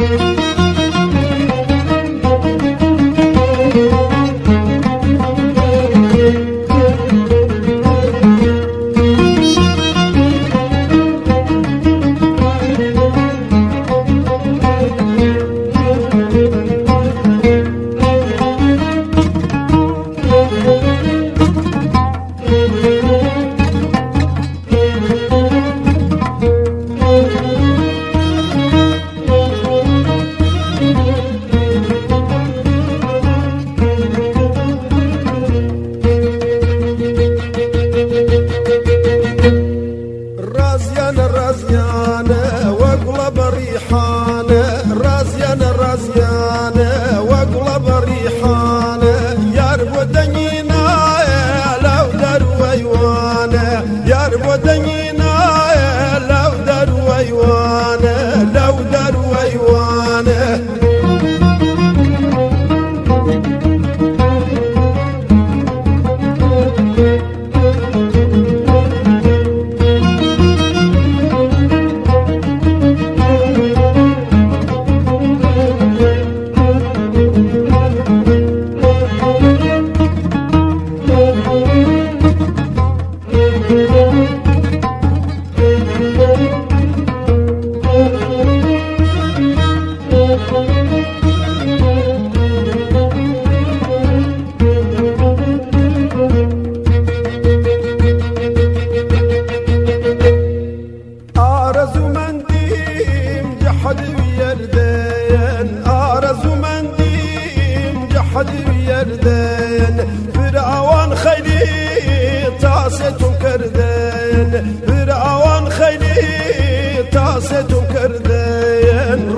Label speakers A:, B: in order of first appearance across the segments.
A: فرعون خيلي تاسيتم كردين فرعون خيلي تاسيتم كردين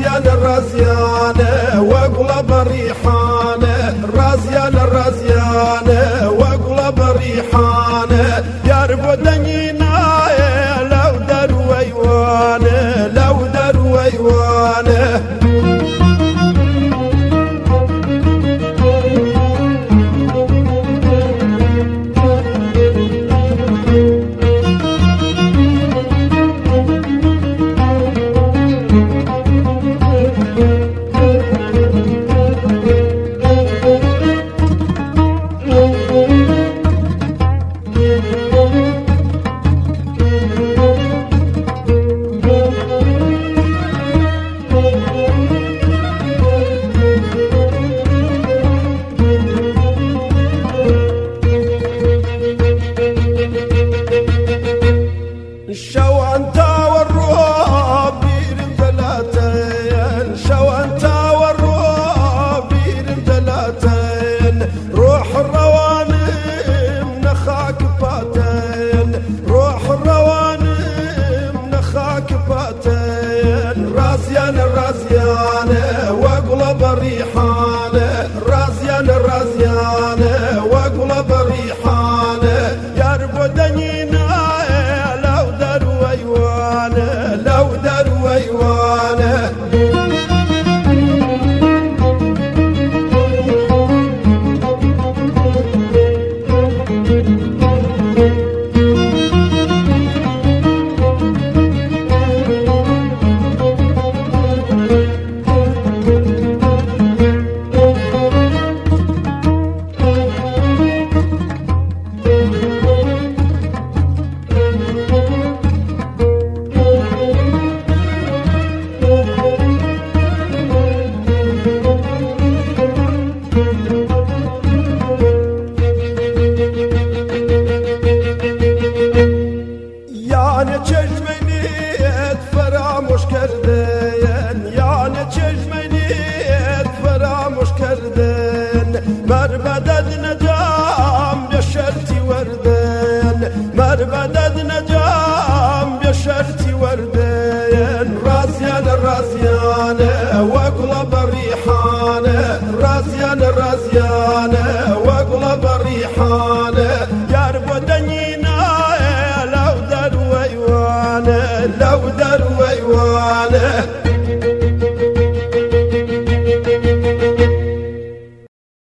A: رازيان وقلب ريحانه رازيان وقلب ريحانه يربو دنينا لو دروا يوانه لو دروا يوانه رازيان وقلب ريحانه رازيان وقلب ريحانه يربو دنينا لو دروا يوانه لو دروا يوانه مربدد نجام بشرتي وردين مربدد نجام بشرتي وردين رازيان وقلب ريحانه رازيان وقلب ريحانه يربو دنينا لو دروا يوانه لو دروا يوانه